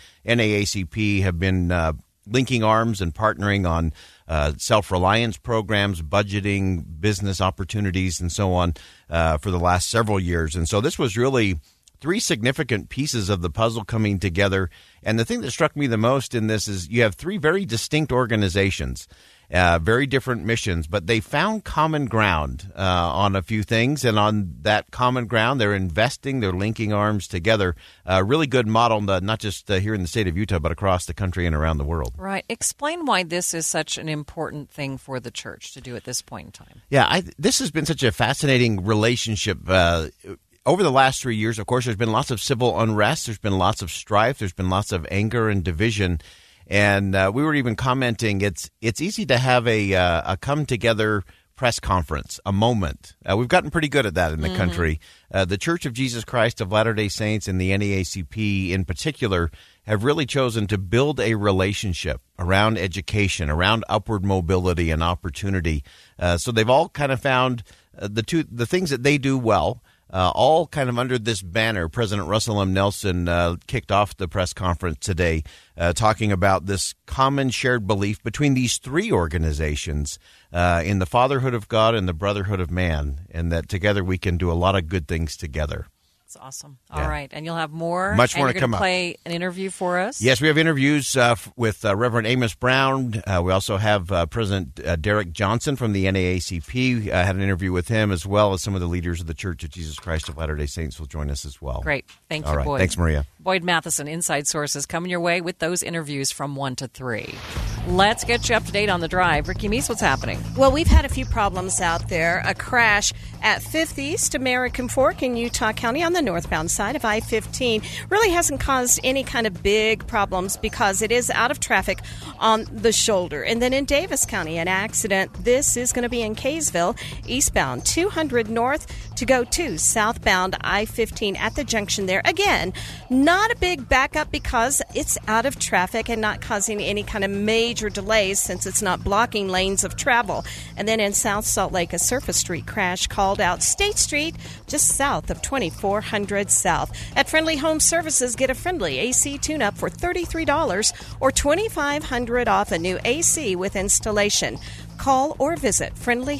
NAACP have been linking arms and partnering on self-reliance programs, budgeting, business opportunities, and so on for the last several years. And so this was really three significant pieces of the puzzle coming together. And the thing that struck me the most in this is you have three very distinct organizations, very different missions, but they found common ground on a few things. And on that common ground, they're investing, they're linking arms together. A really good model, not just here in the state of Utah, but across the country and around the world. Right. Explain why this is such an important thing for the church to do at this point in time. Yeah, this has been such a fascinating relationship. Over the last 3 years, of course, there's been lots of civil unrest. There's been lots of strife. There's been lots of anger and division. And we were even commenting it's easy to have a come-together press conference, a moment. We've gotten pretty good at that in the country. The Church of Jesus Christ of Latter-day Saints and the NAACP in particular have really chosen to build a relationship around education, around upward mobility and opportunity. So they've all kind of found the things that they do well, all kind of under this banner. President Russell M. Nelson kicked off the press conference today talking about this common shared belief between these three organizations in the fatherhood of God and the brotherhood of man, and that together we can do a lot of good things together. That's awesome. All right. And you'll have more. Much more to come up. And you're going to play an interview for us? Yes, we have interviews with Reverend Amos Brown. We also have President Derek Johnson from the NAACP. Had an interview with him, as well as some of the leaders of the Church of Jesus Christ of Latter-day Saints will join us as well. Great. Thank you, All right. Boyd. Thanks, Maria. Boyd Matheson, Inside Sources, coming your way with those interviews from 1 to 3. Let's get you up to date on the drive. Ricky Meese, what's happening? Well, we've had a few problems out there. A crash at 5th East American Fork in Utah County on the northbound side of I-15 really hasn't caused any kind of big problems because it is out of traffic on the shoulder. And then in Davis County, an accident. This is going to be in Kaysville, eastbound 200 north to go to southbound I-15 at the junction there. Again, not a big backup because it's out of traffic and not causing any kind of major delays since it's not blocking lanes of travel. And then in South Salt Lake, a surface street crash called out State Street just south of 2400 South. At Friendly Home Services, get a friendly AC tune-up for $33 or $2,500 off a new AC with installation. Call or visit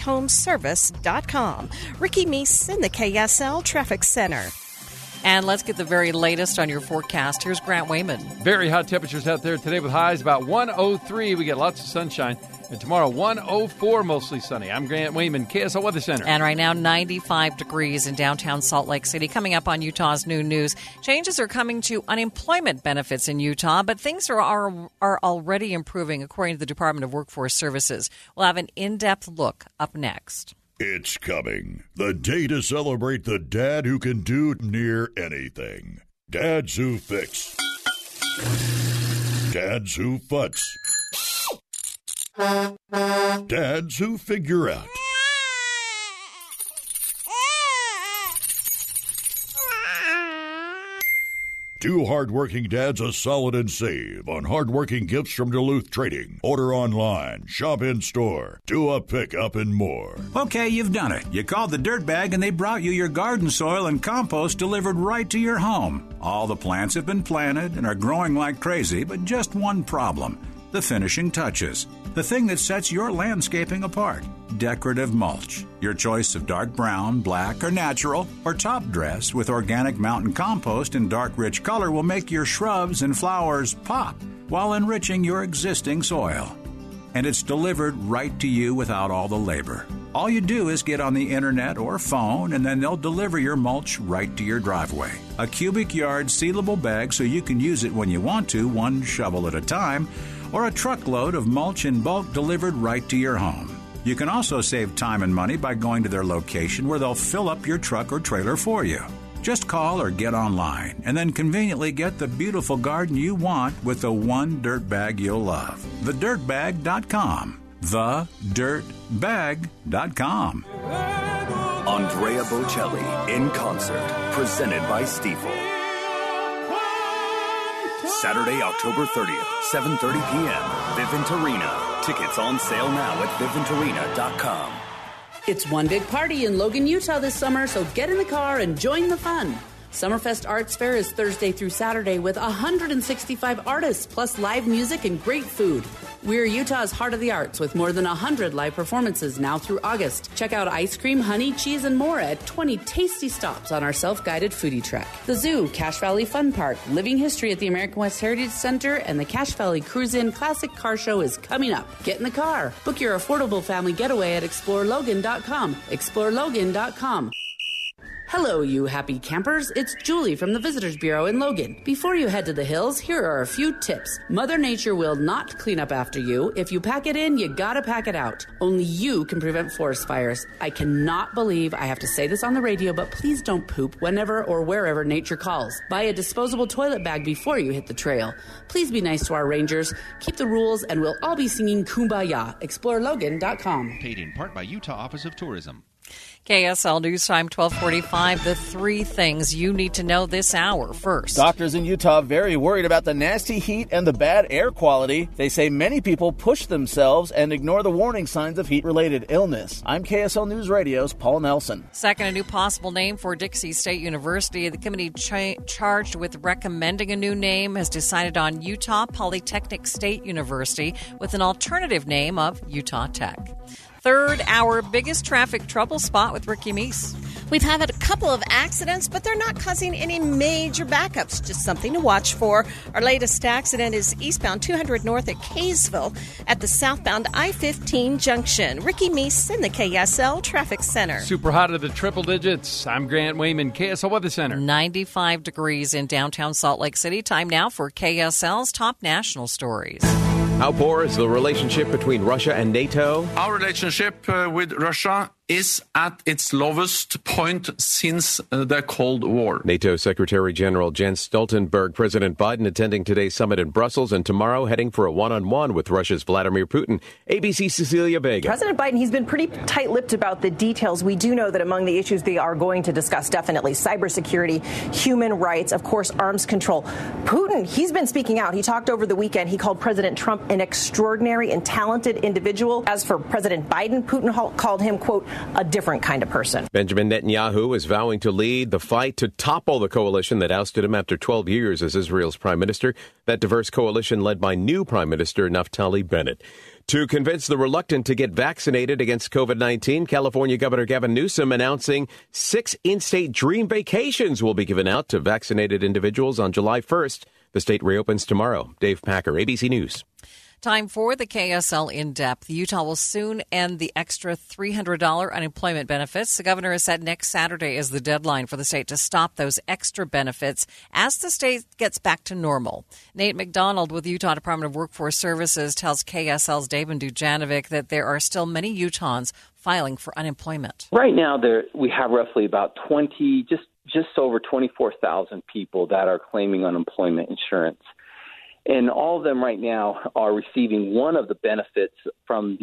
friendlyhomeservice.com. Ricky Meese in the KSL Traffic Center. And let's get the very latest on your forecast. Here's Grant Wayman. Very hot temperatures out there today with highs about 103. We get lots of sunshine. And tomorrow, 104, mostly sunny. I'm Grant Wayman, KSL Weather Center. And right now, 95 degrees in downtown Salt Lake City. Coming up on Utah's Noon News, changes are coming to unemployment benefits in Utah, but things are already improving, according to the Department of Workforce Services. We'll have an in-depth look up next. It's coming. The day to celebrate the dad who can do near anything. Dads who fix. Dads who futz. Dads who figure out. Do hardworking dads a solid and save on hardworking gifts from Duluth Trading. Order online, shop in store, do a pickup and more. Okay, you've done it. You called the Dirt Bag and they brought you your garden soil and compost delivered right to your home. All the plants have been planted and are growing like crazy, but just one problem: the finishing touches. The thing that sets your landscaping apart. Decorative mulch. Your choice of dark brown, black, or natural, or top dress with organic mountain compost in dark rich color will make your shrubs and flowers pop while enriching your existing soil. And it's delivered right to you without all the labor. All you do is get on the internet or phone, and then they'll deliver your mulch right to your driveway. A cubic yard sealable bag so you can use it when you want to, one shovel at a time, or a truckload of mulch in bulk delivered right to your home. You can also save time and money by going to their location where they'll fill up your truck or trailer for you. Just call or get online and then conveniently get the beautiful garden you want with the one dirt bag you'll love. TheDirtBag.com. thedirtbag.com. Andrea Bocelli in concert, presented by Stifel. Saturday, October 30th, 7:30 p.m., Vivint Arena. Tickets on sale now at vivintarena.com. It's one big party in Logan, Utah this summer, so get in the car and join the fun. Summerfest Arts Fair is Thursday through Saturday with 165 artists, plus live music and great food. We're Utah's heart of the arts with more than 100 live performances now through August. Check out ice cream, honey, cheese, and more at 20 tasty stops on our self-guided foodie trek. The Zoo, Cache Valley Fun Park, Living History at the American West Heritage Center, and the Cache Valley Cruise-In Classic Car Show is coming up. Get in the car. Book your affordable family getaway at ExploreLogan.com. ExploreLogan.com. Hello, you happy campers. It's Julie from the Visitors Bureau in Logan. Before you head to the hills, here are a few tips. Mother Nature will not clean up after you. If you pack it in, you gotta pack it out. Only you can prevent forest fires. I cannot believe I have to say this on the radio, but please don't poop whenever or wherever nature calls. Buy a disposable toilet bag before you hit the trail. Please be nice to our rangers. Keep the rules, and we'll all be singing Kumbaya. ExploreLogan.com. Paid in part by Utah Office of Tourism. KSL News Time 1245, the three things you need to know this hour. First, doctors in Utah very worried about the nasty heat and the bad air quality. They say many people push themselves and ignore the warning signs of heat-related illness. I'm KSL News Radio's Paul Nelson. Second, a new possible name for Dixie State University. The committee charged with recommending a new name has decided on Utah Polytechnic State University with an alternative name of Utah Tech. Third, our biggest traffic trouble spot with Ricky Meese. We've had a couple of accidents, but they're not causing any major backups. Just something to watch for. Our latest accident is eastbound 200 north at Kaysville at the southbound I-15 junction. Ricky Meese in the KSL Traffic Center. Super hot at the triple digits. I'm Grant Wayman, KSL Weather Center. 95 degrees in downtown Salt Lake City. Time now for KSL's top national stories. How poor is the relationship between Russia and NATO? Our relationship with Russia is at its lowest point since the Cold War. NATO Secretary General Jens Stoltenberg, President Biden attending today's summit in Brussels, and tomorrow heading for a one-on-one with Russia's Vladimir Putin. ABC's Cecilia Vega. President Biden, he's been pretty tight-lipped about the details. We do know that among the issues they are going to discuss, definitely cybersecurity, human rights, of course, arms control. Putin, he's been speaking out. He talked over the weekend. He called President Trump an extraordinary and talented individual. As for President Biden, Putin called him, quote, a different kind of person. Benjamin Netanyahu is vowing to lead the fight to topple the coalition that ousted him after 12 years as Israel's prime minister. That diverse coalition led by new Prime Minister Naftali Bennett. To convince the reluctant to get vaccinated against COVID-19, California Governor Gavin Newsom announcing 6 in-state dream vacations will be given out to vaccinated individuals on July 1st. The state reopens tomorrow. Dave Packer, ABC News. Time for the KSL In-Depth. Utah will soon end the extra $300 unemployment benefits. The governor has said next Saturday is the deadline for the state to stop those extra benefits as the state gets back to normal. Nate McDonald with the Utah Department of Workforce Services tells KSL's David Dujanovic that there are still many Utahns filing for unemployment. Right now, we have roughly about just over 24,000 people that are claiming unemployment insurance. And all of them right now are receiving one of the benefits from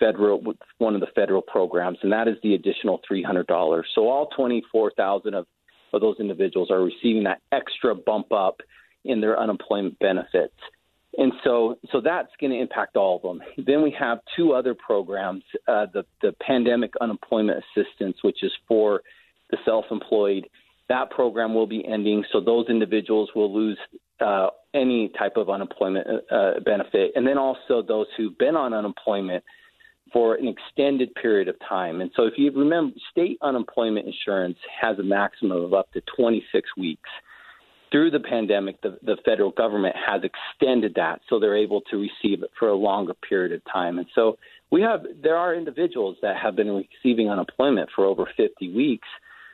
one of the federal programs, and that is the additional $300. So all 24,000 of those individuals are receiving that extra bump up in their unemployment benefits. And so that's going to impact all of them. Then we have 2 other programs, the Pandemic Unemployment Assistance, which is for the self-employed. That program will be ending, so those individuals will lose any type of unemployment benefit. And then also those who've been on unemployment for an extended period of time. And so if you remember, state unemployment insurance has a maximum of up to 26 weeks. Through the pandemic, the federal government has extended that so they're able to receive it for a longer period of time. And so there are individuals that have been receiving unemployment for over 50 weeks.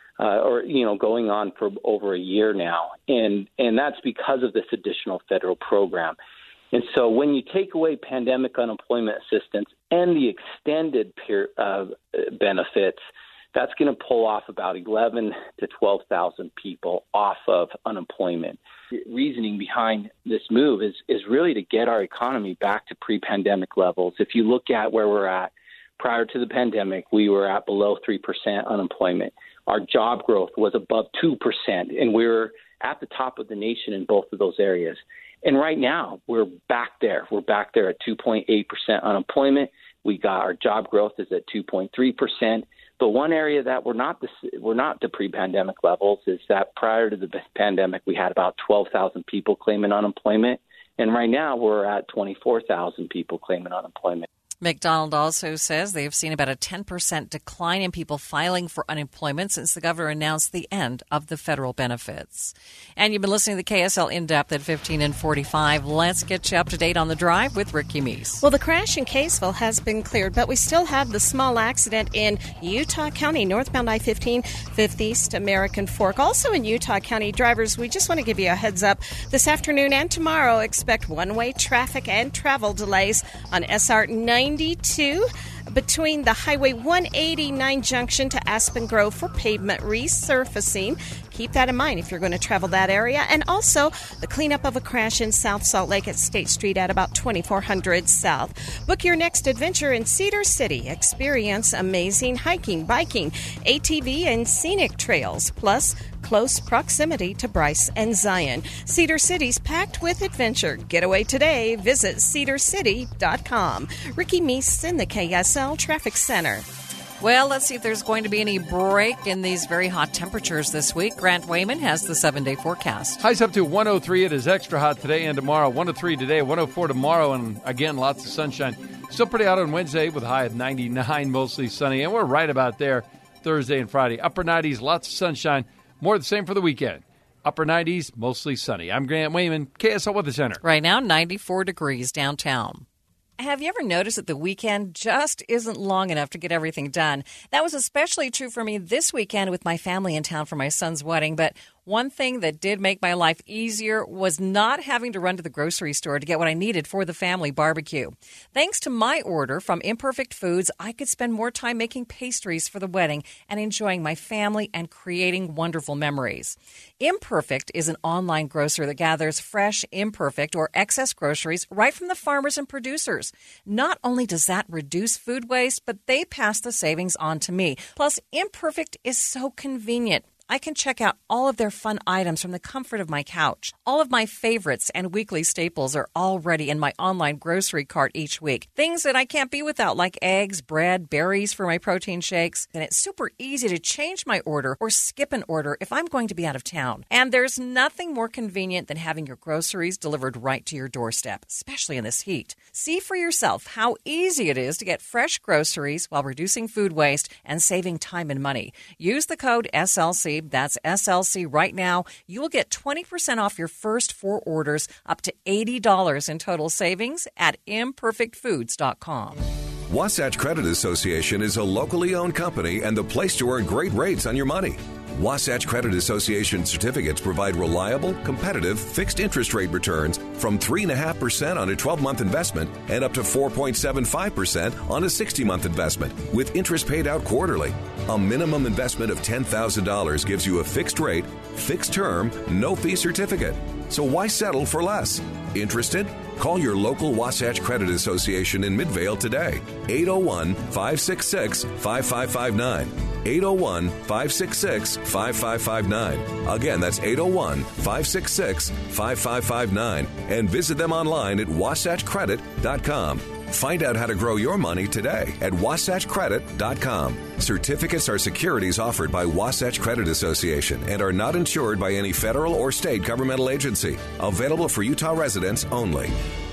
Going on for over a year now. And that's because of this additional federal program. And so when you take away pandemic unemployment assistance and the extended benefits, That's going to pull off about 11 to 12,000 people off of unemployment. The reasoning behind this move is really to get our economy back to pre-pandemic levels. If you look at where we're at prior to the pandemic, we were at below 3% unemployment. Our job growth was above 2%, and we were at the top of the nation in both of those areas. And right now, we're back there. We're back there at 2.8% unemployment. Our job growth is at 2.3%. But one area that we're not to pre-pandemic levels is that prior to the pandemic, we had about 12,000 people claiming unemployment. And right now, we're at 24,000 people claiming unemployment. McDonald also says they've seen about a 10% decline in people filing for unemployment since the governor announced the end of the federal benefits. And you've been listening to the KSL In-Depth at 15 and 45. Let's get you up to date on the drive with Ricky Meese. Well, the crash in Kaysville has been cleared, but we still have the small accident in Utah County, northbound I-15, 5th East American Fork. Also in Utah County, drivers, we just want to give you a heads up. This afternoon and tomorrow, expect one-way traffic and travel delays on SR 92 between the Highway 189 junction to Aspen Grove for pavement resurfacing. Keep that in mind if you're going to travel that area. And also the cleanup of a crash in South Salt Lake at State Street at about 2400 South. Book your next adventure in Cedar City. Experience amazing hiking, biking, ATV, and scenic trails, plus close proximity to Bryce and Zion. Cedar City's packed with adventure. Get away today. Visit cedarcity.com. Ricky Meese in the KSL Traffic Center. Well, let's see if there's going to be any break in these very hot temperatures this week. Grant Wayman has the 7-day forecast. Highs up to 103. It is extra hot today and tomorrow. 103 today, 104 tomorrow, and again, lots of sunshine. Still pretty hot on Wednesday with a high of 99, mostly sunny, and we're right about there Thursday and Friday. Upper 90s, lots of sunshine. More of the same for the weekend. Upper 90s, mostly sunny. I'm Grant Wayman, KSL Weather Center. Right now, 94 degrees downtown. Have you ever noticed that the weekend just isn't long enough to get everything done? That was especially true for me this weekend with my family in town for my son's wedding, but one thing that did make my life easier was not having to run to the grocery store to get what I needed for the family barbecue. Thanks to my order from Imperfect Foods, I could spend more time making pastries for the wedding and enjoying my family and creating wonderful memories. Imperfect is an online grocer that gathers fresh, imperfect, or excess groceries right from the farmers and producers. Not only does that reduce food waste, but they pass the savings on to me. Plus, Imperfect is so convenient. I can check out all of their fun items from the comfort of my couch. All of my favorites and weekly staples are already in my online grocery cart each week. Things that I can't be without, like eggs, bread, berries for my protein shakes. And it's super easy to change my order or skip an order if I'm going to be out of town. And there's nothing more convenient than having your groceries delivered right to your doorstep, especially in this heat. See for yourself how easy it is to get fresh groceries while reducing food waste and saving time and money. Use the code SLC. That's SLC right now. You will get 20% off your first 4 orders, up to $80 in total savings at imperfectfoods.com. Wasatch Credit Association is a locally owned company and the place to earn great rates on your money. Wasatch Credit Association certificates provide reliable, competitive, fixed interest rate returns from 3.5% on a 12-month investment and up to 4.75% on a 60-month investment, with interest paid out quarterly. A minimum investment of $10,000 gives you a fixed rate, fixed term, no-fee certificate. So why settle for less? Interested? Call your local Wasatch Credit Association in Midvale today. 801-566-5559. 801-566-5559. Again, that's 801-566-5559. And visit them online at wasatchcredit.com. Find out how to grow your money today at wasatchcredit.com. Certificates are securities offered by Wasatch Credit Association and are not insured by any federal or state governmental agency. Available for Utah residents only.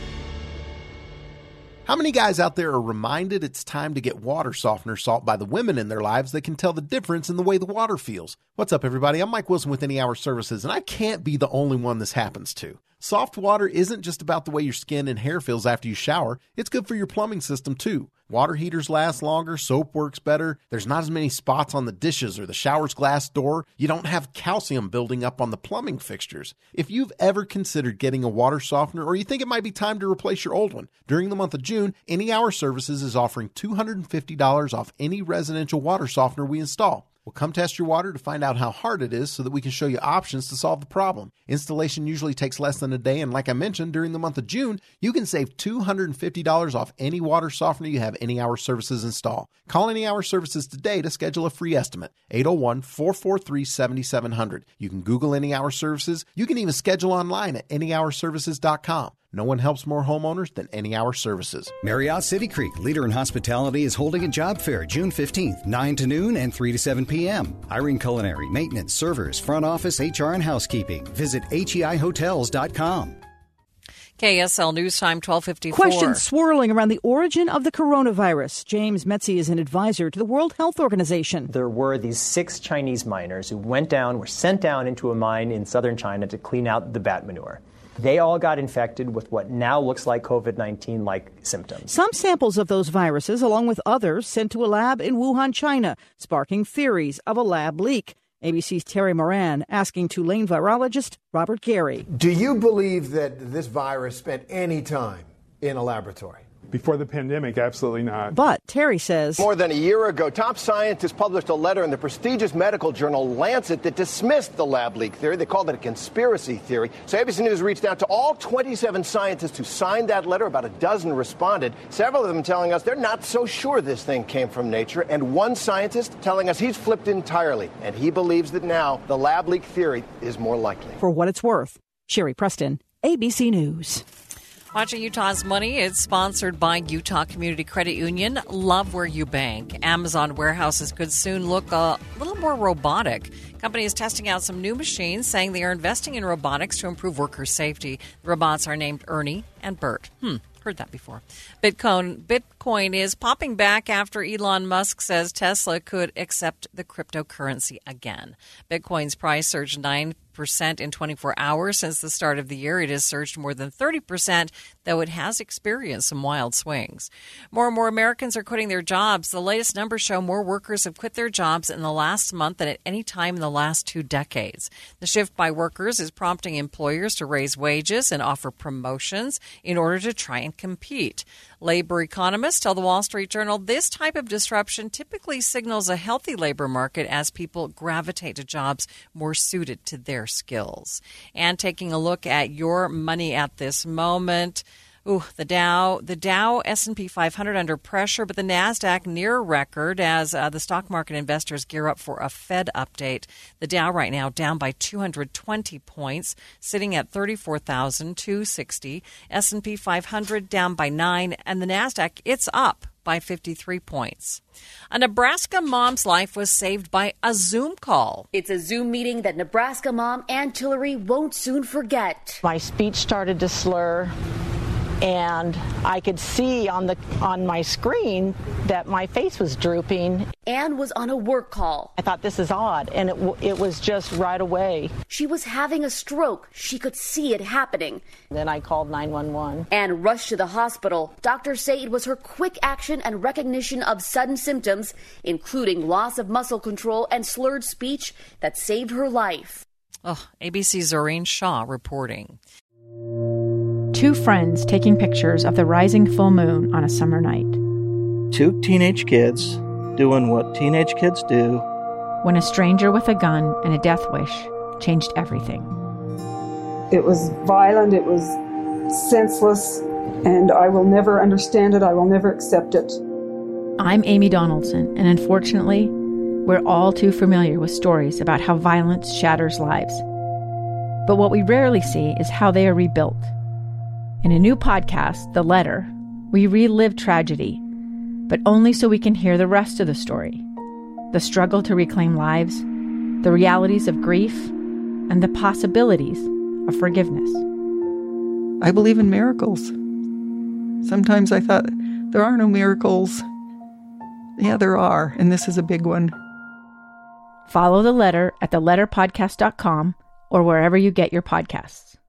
How many guys out there are reminded it's time to get water softener salt by the women in their lives that can tell the difference in the way the water feels? What's up, everybody? I'm Mike Wilson with Any Hour Services, and I can't be the only one this happens to. Soft water isn't just about the way your skin and hair feels after you shower. It's good for your plumbing system, too. Water heaters last longer, soap works better, there's not as many spots on the dishes or the shower's glass door, you don't have calcium building up on the plumbing fixtures. If you've ever considered getting a water softener or you think it might be time to replace your old one, during the month of June, Any Hour Services is offering $250 off any residential water softener we install. Well, come test your water to find out how hard it is so that we can show you options to solve the problem. Installation usually takes less than a day, and like I mentioned, during the month of June, you can save $250 off any water softener you have Any Hour Services install. Call Any Hour Services today to schedule a free estimate, 801-443-7700. You can Google Any Hour Services. You can even schedule online at anyhourservices.com. No one helps more homeowners than Any Hour Services. Marriott City Creek, leader in hospitality, is holding a job fair June 15th, 9 to noon and 3 to 7 p.m. Hiring culinary, maintenance, servers, front office, HR, and housekeeping. Visit HEIHotels.com. KSL News Time, 12:54. Questions swirling around the origin of the coronavirus. James Metzi is an advisor to the World Health Organization. There were these 6 Chinese miners who were sent down into a mine in southern China to clean out the bat manure. They all got infected with what now looks like COVID-19-like symptoms. Some samples of those viruses, along with others, sent to a lab in Wuhan, China, sparking theories of a lab leak. ABC's Terry Moran asking Tulane virologist Robert Gary. Do you believe that this virus spent any time in a laboratory? Before the pandemic, absolutely not. But Terry says, more than a year ago, top scientists published a letter in the prestigious medical journal Lancet that dismissed the lab leak theory. They called it a conspiracy theory. So ABC News reached out to all 27 scientists who signed that letter. About a dozen responded, several of them telling us they're not so sure this thing came from nature. And one scientist telling us he's flipped entirely, and he believes that now the lab leak theory is more likely. For what it's worth, Sherry Preston, ABC News. Watching Utah's Money is sponsored by Utah Community Credit Union. Love where you bank. Amazon warehouses could soon look a little more robotic. Company is testing out some new machines, saying they are investing in robotics to improve worker safety. The robots are named Ernie and Bert. Heard that before. Bitcoin is popping back after Elon Musk says Tesla could accept the cryptocurrency again. Bitcoin's price surged 9% in 24 hours since the start of the year. It has surged more than 30%, though it has experienced some wild swings. More and more Americans are quitting their jobs. The latest numbers show more workers have quit their jobs in the last month than at any time in the last 2 decades. The shift by workers is prompting employers to raise wages and offer promotions in order to try and compete. Labor economists tell the Wall Street Journal this type of disruption typically signals a healthy labor market as people gravitate to jobs more suited to their skills. And taking a look at your money at this moment. The Dow, S&P 500 under pressure, but the NASDAQ near record as the stock market investors gear up for a Fed update. The Dow right now down by 220 points, sitting at 34,260. S&P 500 down by 9, and the NASDAQ, it's up by 53 points. A Nebraska mom's life was saved by a Zoom call. It's a Zoom meeting that Nebraska mom Ann Tillery won't soon forget. My speech started to slur, and I could see on my screen that my face was drooping. Ann was on a work call. I thought, this is odd, and it was just right away. She was having a stroke. She could see it happening. Then I called 911. Ann rushed to the hospital. Doctors say it was her quick action and recognition of sudden symptoms, including loss of muscle control and slurred speech, that saved her life. ABC's Zoreen Shaw reporting. 2 friends taking pictures of the rising full moon on a summer night. 2 teenage kids doing what teenage kids do. When a stranger with a gun and a death wish changed everything. It was violent, it was senseless, and I will never understand it, I will never accept it. I'm Amy Donaldson, and unfortunately, we're all too familiar with stories about how violence shatters lives. But what we rarely see is how they are rebuilt. In a new podcast, The Letter, we relive tragedy, but only so we can hear the rest of the story. The struggle to reclaim lives, the realities of grief, and the possibilities of forgiveness. I believe in miracles. Sometimes I thought, there are no miracles. Yeah, there are, and this is a big one. Follow The Letter at theletterpodcast.com or wherever you get your podcasts.